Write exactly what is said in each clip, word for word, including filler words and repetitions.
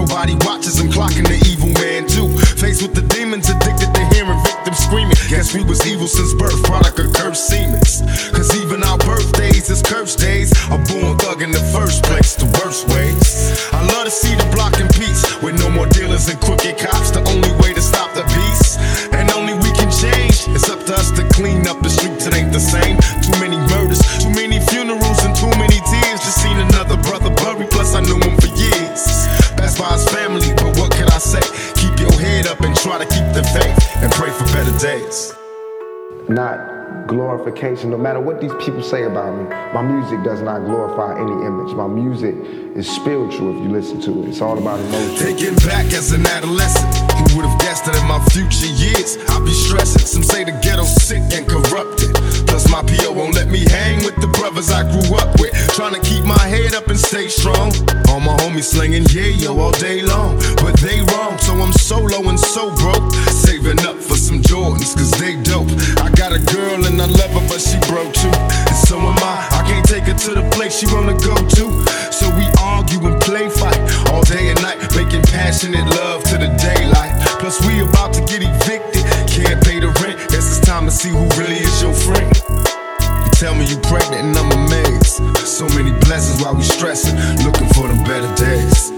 nobody watches them clocking the evil man too. Faced with the demons, addicted to hearing victims screaming. Guess we was evil since birth, product of cursed Siemens. Cause even our birthdays is cursed days. A born thug in the first place, the worst ways. I love to see the block in peace, with no more dealers and crooked cops. The only way to stop the beast, and only we can change. It's up to us to clean up the streets, it ain't the same. Too many murders, too many funerals, and too many tears. Just seen another brother buried, plus I knew him for years. That's by his family, but what can I say? Keep your head up and try to keep the faith, and pray for better days. Not glorification, no matter what these people say about me. My music does not glorify any image. My music is spiritual if you listen to it. It's all about emotion. Thinking back as an adolescent, who would have guessed that in my future years I'll be stressing? Some say the ghetto's sick and corrupted, plus my P O won't let me hang with the brothers I grew up with. Trying to keep my head up and stay strong. All my homies slinging yeah yo all day long, but they wrong, so I'm solo and so broke. Saving up for some Jordans, cause they dope. I got a girl and I love her, but she broke too, and so am I. I can't take her to the place she wanna go to, so we argue and play fight all day and night, making passionate love to the daylight. Plus we about to get evicted, can't pay the rent. Guess it's time to see who really is your friend. You tell me you pregnant and I'm amazed. So many blessings while we stressing, looking for them better days.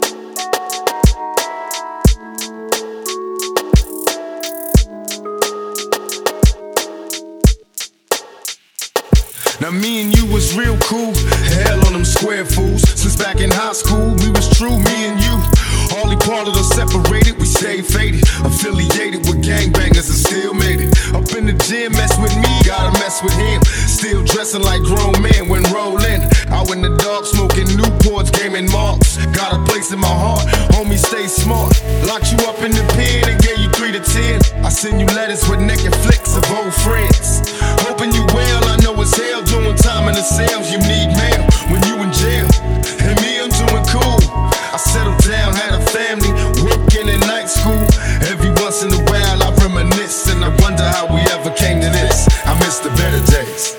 Now me and you was real cool, hell on them square fools. Since back in high school, we was true, me and you. Hardly parted or separated, we stayed faded. Affiliated with gangbangers and still made it. Up in the gym, mess with me, gotta mess with him. Still dressing like grown men when rolling. Out in the dark, smoking Newports, gaming marks. Got a place in my heart, homie, stay smart. Locked you up in the pen and gave you three to ten. I send you letters with naked flicks of old friends. Hoping you well, I know it's hell doing time in the cells. You need mail when you in jail, and me, I'm doing cool. I settled down, had a family, working in night school. Every once in a while I reminisce, and I wonder how we ever came to this. I miss the better days.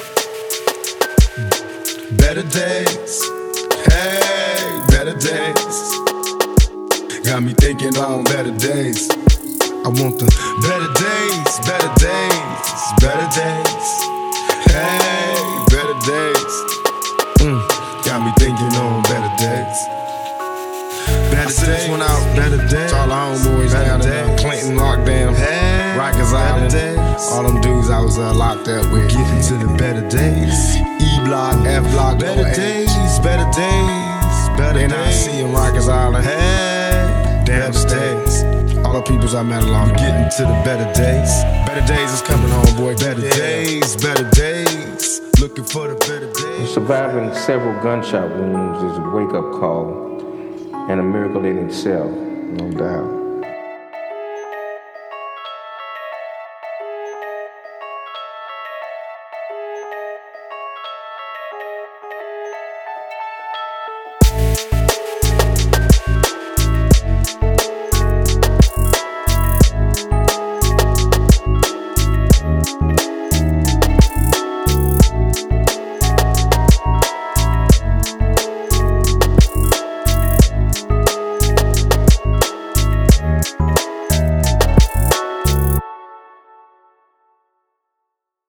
Better days, hey, better days. Got me thinking on better days. I want the better days, better days, better days. Hey, better days. Mm, got me thinking on better days. Better days went out, better days. All our homeboys down there, Clinton lockdown, hey, Rikers Island. All them dudes I was uh, locked up with. Getting to the better days. E block, F block, better days, better days, better days. N I C in Rikers Island, hey, damn days. All the peoples I met along, getting to the better days. Better days is coming home, boy. Better yeah. days, better days. Looking for the better days. Surviving several gunshot wounds is a wake-up call and a miracle in itself, no doubt. We'll be right back.